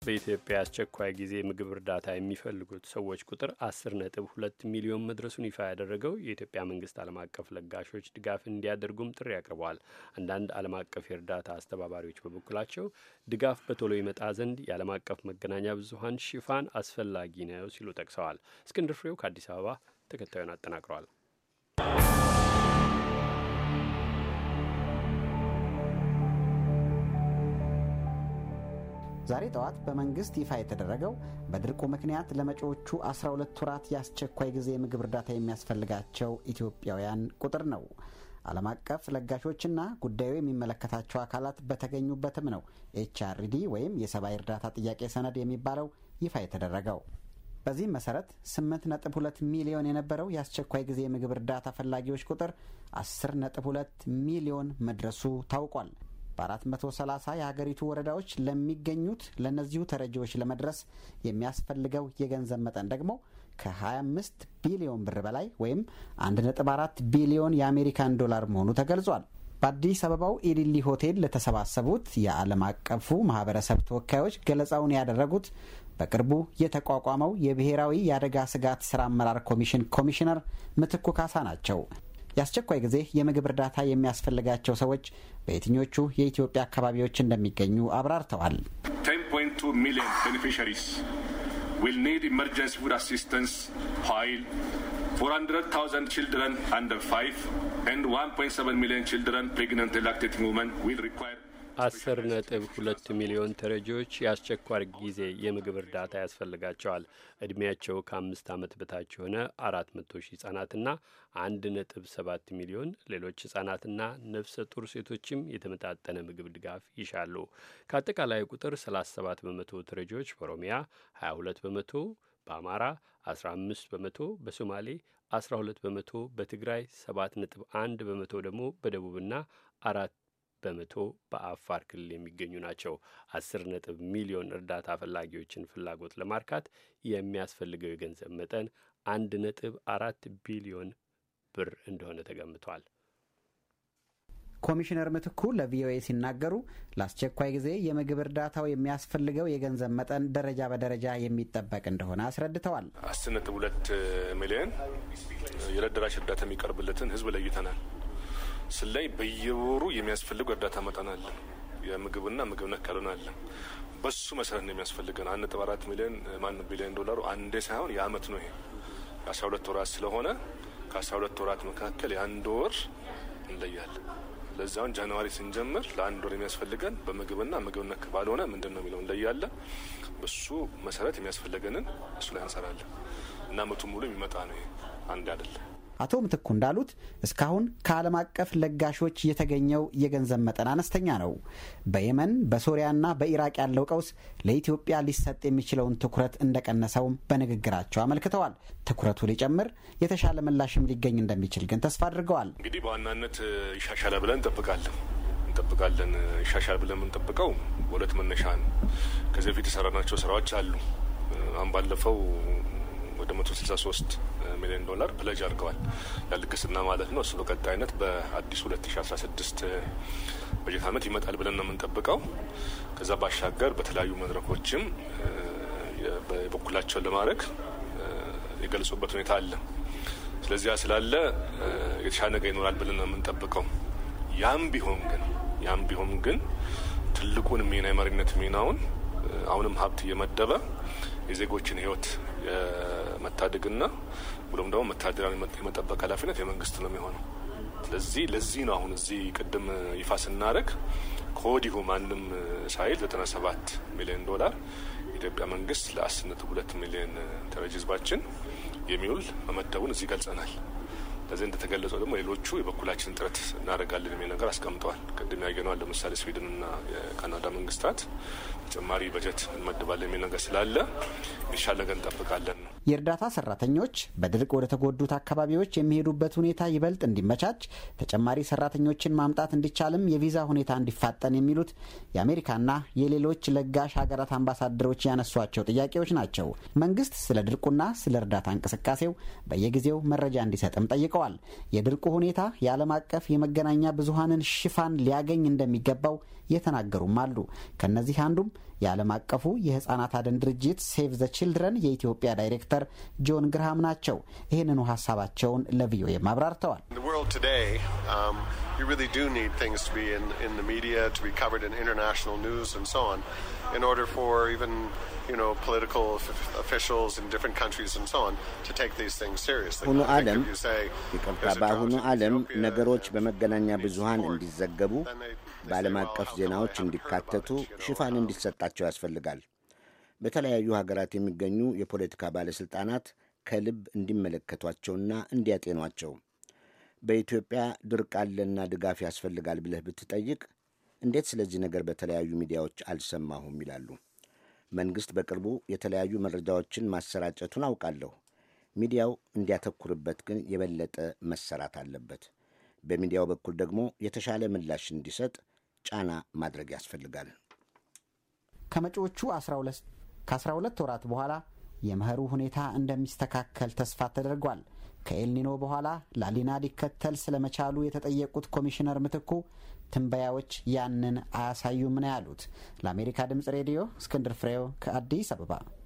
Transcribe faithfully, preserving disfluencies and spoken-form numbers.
በኢትዮጵያ አስቸኳይ ጊዜ ምግብ እርዳታ የሚፈልጉት ሰዎች ቁጥር አስር ነጥብ ሁለት ሚሊዮን መድረሱን ይፋ ያደረገው የኢትዮጵያ መንግስት ዓለም አቀፍ ለጋሾች ድጋፍ እንዲያደርጉም ጥሪ አቅርበዋል። አንዳንድ ዓለም አቀፍ የእርዳታ አስተባባሪዎች በበኩላቸው ድጋፍ በቶሎ ይመጣ ዘንድ የዓለም አቀፍ መገናኛ ብዙኃን ሽፋን አስፈላጊ ነው ሲሉ ጠቅሰዋል። እስክንድር ፍሬው ከአዲስ አበባ ተከታዩን አጠናቅረዋል። ዛሬ ጠዋት በመንግስት ይፋ የተደረገው በድርቁ ምክንያት ለመጪዎቹ አስራ ሁለት ወራት የአስቸኳይ ጊዜ ምግብ እርዳታ የሚያስፈልጋቸው ኢትዮጵያውያን ቁጥር ነው። ዓለም አቀፍ ለጋሾችና ጉዳዩ የሚመለከታቸው አካላት በተገኙበትም ነው ኤችአርዲ ወይም የሰብአዊ እርዳታ ጥያቄ ሰነድ የሚባለው ይፋ የተደረገው። በዚህም መሰረት ስምንት ነጥብ ሁለት ሚሊዮን የነበረው የአስቸኳይ ጊዜ ምግብ እርዳታ ፈላጊዎች ቁጥር አስር ነጥብ ሁለት ሚሊዮን መድረሱ ታውቋል። በአራት መቶ ሰላሳ የሀገሪቱ ወረዳዎች ለሚገኙት ለእነዚሁ ተረጂዎች ለመድረስ የሚያስፈልገው የገንዘብ መጠን ደግሞ ከሀያ አምስት ቢሊዮን ብር በላይ ወይም አንድ ነጥብ አራት ቢሊዮን የአሜሪካን ዶላር መሆኑ ተገልጿል። በአዲስ አበባው ኢሊሊ ሆቴል ለተሰባሰቡት የዓለም አቀፉ ማህበረሰብ ተወካዮች ገለጻውን ያደረጉት በቅርቡ የተቋቋመው የብሔራዊ የአደጋ ስጋት ስራ አመራር ኮሚሽን ኮሚሽነር ምትኩ ካሳ ናቸው። የአስቸኳይ ጊዜ የምግብ እርዳታ የሚያስፈልጋቸው ሰዎች በየትኞቹ የኢትዮጵያ አካባቢዎች እንደሚገኙ አብራርተዋል። ten point two million beneficiaries will need emergency food assistance while four hundred thousand children under five and one point seven million children pregnant and lactating women will require አስር ነጥብ ሁለት ሚሊዮን ተረጂዎች የአስቸኳይ ጊዜ የምግብ እርዳታ ያስፈልጋቸዋል። እድሜያቸው ከአምስት ዓመት በታች የሆነ አራት መቶ ሺህ ህጻናትና አንድ ነጥብ ሰባት ሚሊዮን ሌሎች ህጻናትና ነፍሰ ጡር ሴቶችም የተመጣጠነ ምግብ ድጋፍ ይሻሉ። ከአጠቃላይ ቁጥር ሰላሳ ሰባት በመቶ ተረጂዎች በኦሮሚያ፣ ሀያ ሁለት በመቶ በአማራ፣ አስራ አምስት በመቶ በሶማሌ፣ አስራ ሁለት በመቶ በትግራይ፣ ሰባት ነጥብ አንድ በመቶ ደግሞ በደቡብና አራት በመቶ በአፋር ክልል የሚገኙ ናቸው። አስር ነጥብ ሚሊዮን እርዳታ ፈላጊዎችን ፍላጎት ለማርካት የሚያስፈልገው የገንዘብ መጠን አንድ ነጥብ አራት ቢሊዮን ብር እንደሆነ ተገምቷል። ኮሚሽነር ምትኩ ለቪኦኤ ሲናገሩ ለአስቸኳይ ጊዜ የምግብ እርዳታው የሚያስፈልገው የገንዘብ መጠን ደረጃ በደረጃ የሚጠበቅ እንደሆነ አስረድተዋል። አስር ነጥብ ሁለት ሚሊዮን የዕለት ደራሽ እርዳታ የሚቀርብለትን ህዝብ ለይተናል። ስለይ በየወሩ የሚያስፈልገው እርዳታ መጠን አለ። የምግብና ምግብ ነክ ያልሆነ አለ። በሱ መሰረት ነው የሚያስፈልገን አንድ ነጥብ አራት ሚሊዮን ማን ቢሊዮን ዶላሩ አንዴ ሳይሆን የአመት ነው። ይሄ አስራ ሁለት ወራት ስለሆነ ከአስራ ሁለት ወራት መካከል የአንድ ወር እንለያለን። ለዛውን ጃንዋሪ ስንጀምር ለአንድ ወር የሚያስፈልገን በምግብና ምግብ ነክ ባልሆነ ምንድነው የሚለው እንለያለን። በሱ መሰረት የሚያስፈልገንን እሱ ላይ እንሰራለን እና አመቱ ሙሉ የሚመጣ ነው። ይሄ አንድ አይደለም። አቶ ምትኩ እንዳሉት እስካሁን ከዓለም አቀፍ ለጋሾች የተገኘው የገንዘብ መጠን አነስተኛ ነው። በየመን በሶሪያና በኢራቅ ያለው ቀውስ ለኢትዮጵያ ሊሰጥ የሚችለውን ትኩረት እንደቀነሰውም በንግግራቸው አመልክተዋል። ትኩረቱ ሊጨምር የተሻለ ምላሽም ሊገኝ እንደሚችል ግን ተስፋ አድርገዋል። እንግዲህ በዋናነት ይሻሻላል ብለን እንጠብቃለን እንጠብቃለን ይሻሻል ብለን የምንጠብቀው በሁለት መነሻ ነው። ከዚህ በፊት የሰራናቸው ስራዎች አሉ። አሁን ባለፈው ወደ መቶ ስልሳ ሶስት ሚሊዮን ዶላር ፕለጅ አድርገዋል ለልግስና ማለት ነው። እሱ በቀጣይነት በአዲስ ሁለት ሺ አስራ ስድስት በጀት ዓመት ይመጣል ብለን ነው የምንጠብቀው። ከዛ ባሻገር በተለያዩ መድረኮችም በበኩላቸውን ለማድረግ የገለጹበት ሁኔታ አለ። ስለዚህ ስላለ የተሻለ ነገር ይኖራል ብለን ነው የምንጠብቀው። ያም ቢሆን ግን ያም ቢሆን ግን ትልቁን ሚና የመሪነት ሚናውን አሁንም ሀብት እየመደበ የዜጎችን ህይወት የመታደግና ብሎም ደግሞ መታደራዊ የመጠበቅ ኃላፊነት የመንግስት ነው የሚሆነው። ስለዚህ ለዚህ ነው አሁን እዚህ ቅድም ይፋ ስናደርግ ከወዲሁ ማንም ሳይል ዘጠና ሰባት ሚሊዮን ዶላር የኢትዮጵያ መንግስት ለአስር ነጥብ ሁለት ሚሊዮን ተረጂ ህዝባችን የሚውል መመደቡን እዚህ ገልጸናል። ለዚህ እንደተገለጸው ደግሞ ሌሎቹ የበኩላችን ጥረት እናደርጋለን የሚል ነገር አስቀምጠዋል። ቅድም ያገኘነው ለምሳሌ ስዊድንና የካናዳ መንግስታት ተጨማሪ በጀት እንመድባለን የሚል ነገር ስላለ ይሻል ነገር እንጠብቃለን ነው። የእርዳታ ሰራተኞች በድርቅ ወደ ተጎዱት አካባቢዎች የሚሄዱበት ሁኔታ ይበልጥ እንዲመቻች ተጨማሪ ሰራተኞችን ማምጣት እንዲቻልም የቪዛ ሁኔታ እንዲፋጠን የሚሉት የአሜሪካና የሌሎች ለጋሽ ሀገራት አምባሳደሮች ያነሷቸው ጥያቄዎች ናቸው። መንግስት ስለ ድርቁና ስለ እርዳታ እንቅስቃሴው በየጊዜው መረጃ እንዲሰጥም ጠይቀዋል። የድርቁ ሁኔታ የዓለም አቀፍ የመገናኛ ብዙሃንን ሽፋን ሊያገኝ እንደሚገባው የተናገሩም አሉ። ከነዚህ አንዱም የዓለም አቀፉ የህፃናት አድን ድርጅት ሴቭ ዘ ቺልድረን የኢትዮጵያ ዳይሬክተር ጆን ግርሃም ናቸው። ይህንኑ ሀሳባቸውን ለቪኦኤ አብራርተዋል። You really do need things to be in, in the media, to be covered in international news and so on, in order for even, you know, political f- officials in different countries and so on to take these things seriously. ሁኑ ዓለም ይቅርታ በአሁኑ ዓለም ነገሮች በመገናኛ ብዙሃን እንዲዘገቡ በዓለም አቀፍ ዜናዎች እንዲካተቱ ሽፋን እንዲሰጣቸው ያስፈልጋል። በተለያዩ ሀገራት የሚገኙ የፖለቲካ ባለሥልጣናት ከልብ እንዲመለከቷቸውና እንዲያጤኗቸው በኢትዮጵያ ድርቅ አለና ድጋፍ ያስፈልጋል ብለህ ብትጠይቅ እንዴት ስለዚህ ነገር በተለያዩ ሚዲያዎች አልሰማሁም ይላሉ። መንግሥት በቅርቡ የተለያዩ መረጃዎችን ማሰራጨቱን አውቃለሁ። ሚዲያው እንዲያተኩርበት ግን የበለጠ መሰራት አለበት። በሚዲያው በኩል ደግሞ የተሻለ ምላሽ እንዲሰጥ ጫና ማድረግ ያስፈልጋል። ከመጪዎቹ ከአስራ ሁለት ወራት በኋላ የመኸሩ ሁኔታ እንደሚስተካከል ተስፋ ተደርጓል። ከኤልኒኖ በኋላ ላሊና ሊከተል ስለመቻሉ የተጠየቁት ኮሚሽነር ምትኩ ትንበያዎች ያንን አያሳዩም ነው ያሉት። ለአሜሪካ ድምፅ ሬዲዮ እስክንድር ፍሬው ከአዲስ አበባ